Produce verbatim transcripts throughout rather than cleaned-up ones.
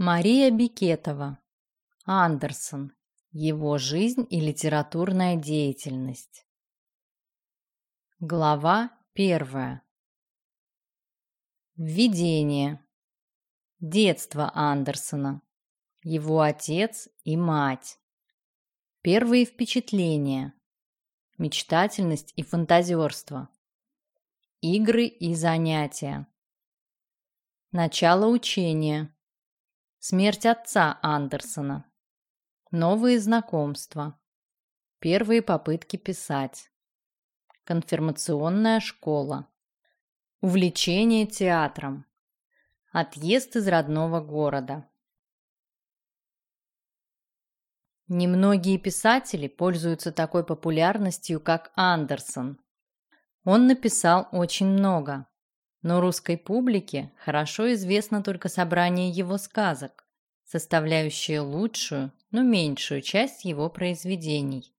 Мария Бекетова. Андерсон. Его жизнь и литературная деятельность. Глава первая. Введение. Детство Андерсона. Его отец и мать. Первые впечатления. Мечтательность и фантазерство. Игры и занятия. Начало учения. Смерть отца Андерсона. Новые знакомства. Первые попытки писать. Конфирмационная школа. Увлечение театром. Отъезд из родного города. Немногие писатели пользуются такой популярностью, как Андерсон. Он написал очень много, но русской публике хорошо известно только собрание его сказок, составляющее лучшую, но меньшую часть его произведений.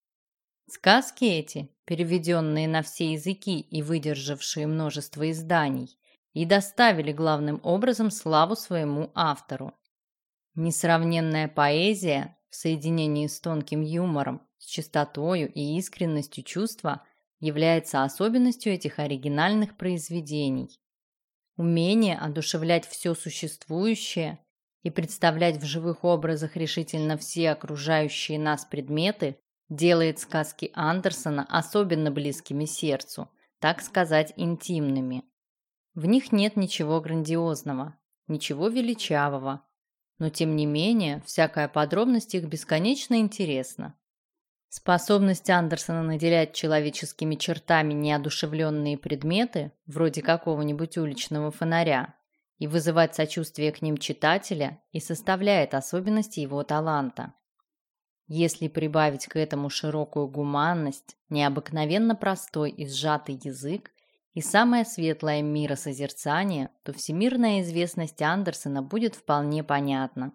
Сказки эти, переведенные на все языки и выдержавшие множество изданий, и доставили главным образом славу своему автору. Несравненная поэзия в соединении с тонким юмором, с чистотою и искренностью чувства является особенностью этих оригинальных произведений. Умение одушевлять все существующее и представлять в живых образах решительно все окружающие нас предметы делает сказки Андерсона особенно близкими сердцу, так сказать, интимными. В них нет ничего грандиозного, ничего величавого, но тем не менее всякая подробность их бесконечно интересна. Способность Андерсона наделять человеческими чертами неодушевленные предметы, вроде какого-нибудь уличного фонаря, и вызывать сочувствие к ним читателя и составляет особенность его таланта. Если прибавить к этому широкую гуманность, необыкновенно простой и сжатый язык и самое светлое миросозерцание, то всемирная известность Андерсона будет вполне понятна.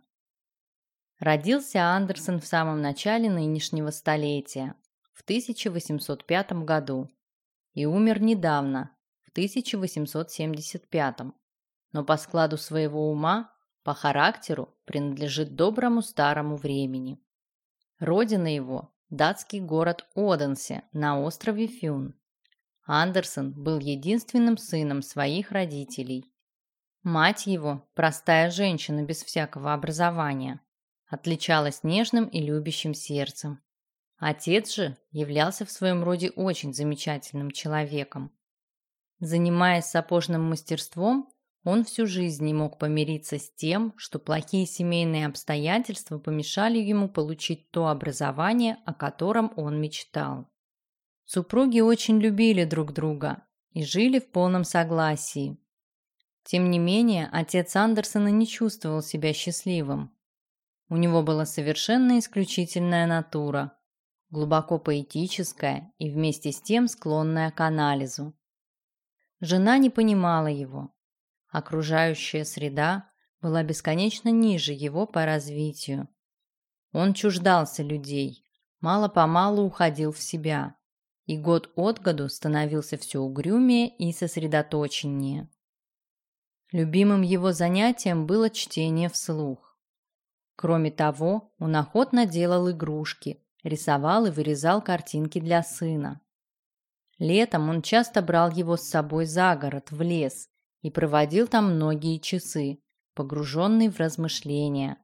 Родился Андерсон в самом начале нынешнего столетия, в тысяча восемьсот пятом году, и умер недавно, в тысяча восемьсот семьдесят пятом, но по складу своего ума, по характеру принадлежит доброму старому времени. Родина его – датский город Оденсе на острове Фюн. Андерсон был единственным сыном своих родителей. Мать его, простая женщина без всякого образования, отличалась нежным и любящим сердцем. Отец же являлся в своем роде очень замечательным человеком. Занимаясь сапожным мастерством, он всю жизнь не мог помириться с тем, что плохие семейные обстоятельства помешали ему получить то образование, о котором он мечтал. Супруги очень любили друг друга и жили в полном согласии. Тем не менее, отец Андерсона не чувствовал себя счастливым. У него была совершенно исключительная натура, глубоко поэтическая и вместе с тем склонная к анализу. Жена не понимала его. Окружающая среда была бесконечно ниже его по развитию. Он чуждался людей, мало-помалу уходил в себя, и год от году становился все угрюмее и сосредоточеннее. Любимым его занятием было чтение вслух. Кроме того, он охотно делал игрушки, рисовал и вырезал картинки для сына. Летом он часто брал его с собой за город, в лес, и проводил там многие часы, погруженный в размышления.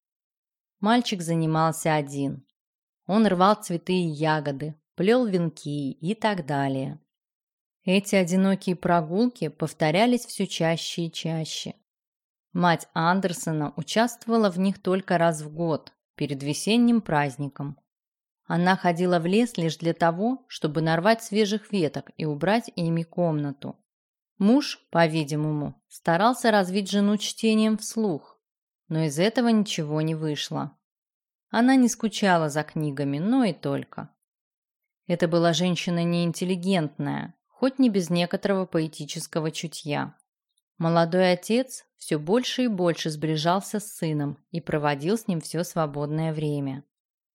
Мальчик занимался один. Он рвал цветы и ягоды, плел венки и так далее. Эти одинокие прогулки повторялись все чаще и чаще. Мать Андерсона участвовала в них только раз в год, перед весенним праздником. Она ходила в лес лишь для того, чтобы нарвать свежих веток и убрать ими комнату. Муж, по-видимому, старался развить жену чтением вслух, но из этого ничего не вышло. Она не скучала за книгами, но и только. Это была женщина неинтеллигентная, хоть не без некоторого поэтического чутья. Молодой отец все больше и больше сближался с сыном и проводил с ним все свободное время.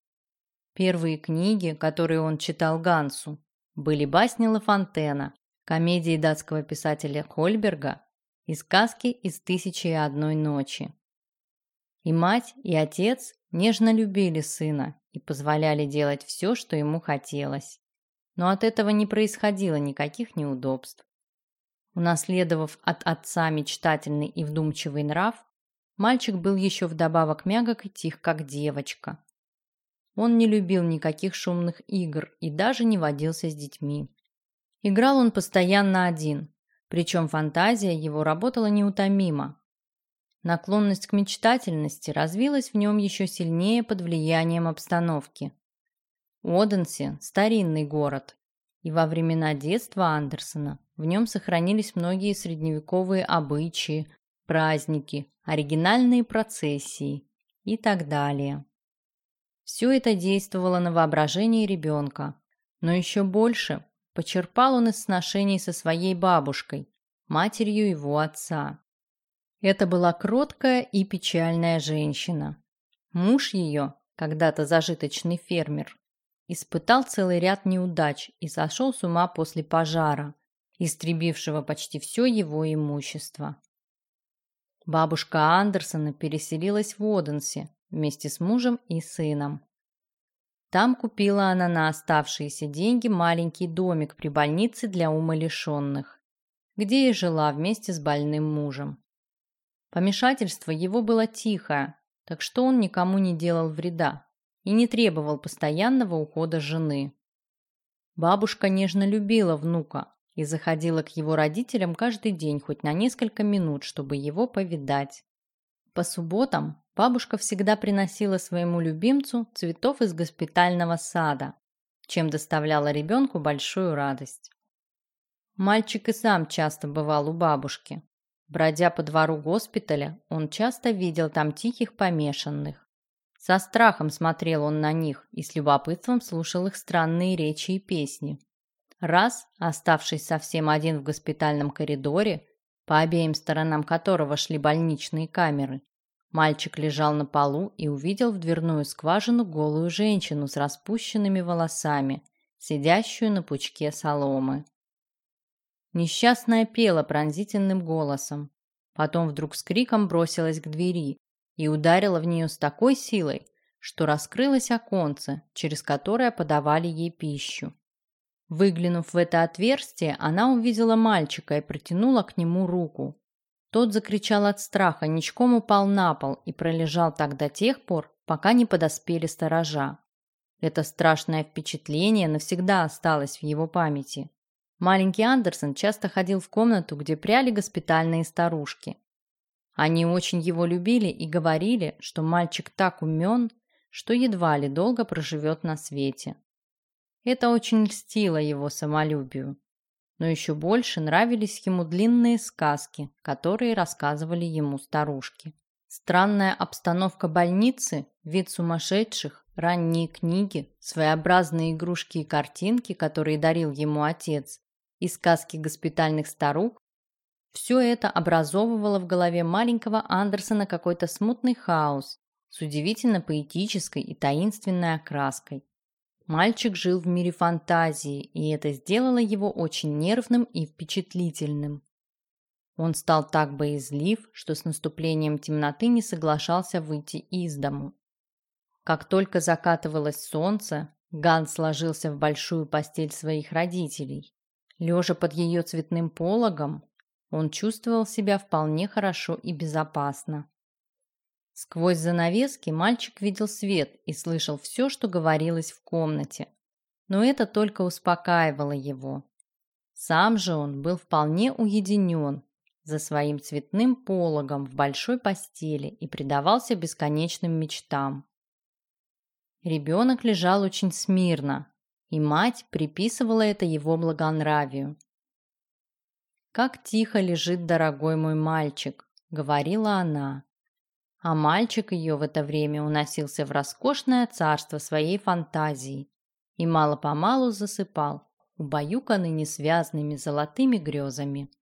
Первые книги, которые он читал Гансу, были басни Ла Фонтена, комедии датского писателя Хольберга и сказки из «Тысячи и одной ночи». И мать, и отец нежно любили сына и позволяли делать все, что ему хотелось. Но от этого не происходило никаких неудобств. Унаследовав от отца мечтательный и вдумчивый нрав, мальчик был еще вдобавок мягок и тих, как девочка. Он не любил никаких шумных игр и даже не водился с детьми. Играл он постоянно один, причем фантазия его работала неутомимо. Наклонность к мечтательности развилась в нем еще сильнее под влиянием обстановки. Оденсе – старинный город, и во времена детства Андерсона в нем сохранились многие средневековые обычаи, праздники, оригинальные процессии и так далее. Все это действовало на воображение ребенка, но еще больше почерпал он из сношений со своей бабушкой, матерью его отца. Это была кроткая и печальная женщина. Муж ее, когда-то зажиточный фермер, испытал целый ряд неудач и сошел с ума после пожара, истребившего почти все его имущество. Бабушка Андерсона переселилась в Оденсе вместе с мужем и сыном. Там купила она на оставшиеся деньги маленький домик при больнице для умалишенных, где и жила вместе с больным мужем. Помешательство его было тихое, так что он никому не делал вреда и не требовал постоянного ухода жены. Бабушка нежно любила внука и заходила к его родителям каждый день хоть на несколько минут, чтобы его повидать. По субботам бабушка всегда приносила своему любимцу цветов из госпитального сада, чем доставляла ребенку большую радость. Мальчик и сам часто бывал у бабушки. Бродя по двору госпиталя, он часто видел там тихих помешанных. Со страхом смотрел он на них и с любопытством слушал их странные речи и песни. Раз, оставшись совсем один в госпитальном коридоре, по обеим сторонам которого шли больничные камеры, мальчик лежал на полу и увидел в дверную скважину голую женщину с распущенными волосами, сидящую на пучке соломы. Несчастная пела пронзительным голосом, потом вдруг с криком бросилась к двери и ударила в нее с такой силой, что раскрылось оконце, через которое подавали ей пищу. Выглянув в это отверстие, она увидела мальчика и протянула к нему руку. Тот закричал от страха, ничком упал на пол и пролежал так до тех пор, пока не подоспели сторожа. Это страшное впечатление навсегда осталось в его памяти. Маленький Андерсон часто ходил в комнату, где пряли госпитальные старушки. Они очень его любили и говорили, что мальчик так умен, что едва ли долго проживет на свете. Это очень льстило его самолюбию. Но еще больше нравились ему длинные сказки, которые рассказывали ему старушки. Странная обстановка больницы, вид сумасшедших, ранние книги, своеобразные игрушки и картинки, которые дарил ему отец, и сказки госпитальных старух – все это образовывало в голове маленького Андерсона какой-то смутный хаос с удивительно поэтической и таинственной окраской. Мальчик жил в мире фантазии, и это сделало его очень нервным и впечатлительным. Он стал так боязлив, что с наступлением темноты не соглашался выйти из дому. Как только закатывалось солнце, Ганс ложился в большую постель своих родителей. Лежа под ее цветным пологом, он чувствовал себя вполне хорошо и безопасно. Сквозь занавески мальчик видел свет и слышал все, что говорилось в комнате, но это только успокаивало его. Сам же он был вполне уединен за своим цветным пологом в большой постели и предавался бесконечным мечтам. Ребенок лежал очень смирно, и мать приписывала это его благонравию. «Как тихо лежит дорогой мой мальчик», — говорила она. А мальчик ее в это время уносился в роскошное царство своей фантазии и мало-помалу засыпал, убаюканный несвязными золотыми грезами.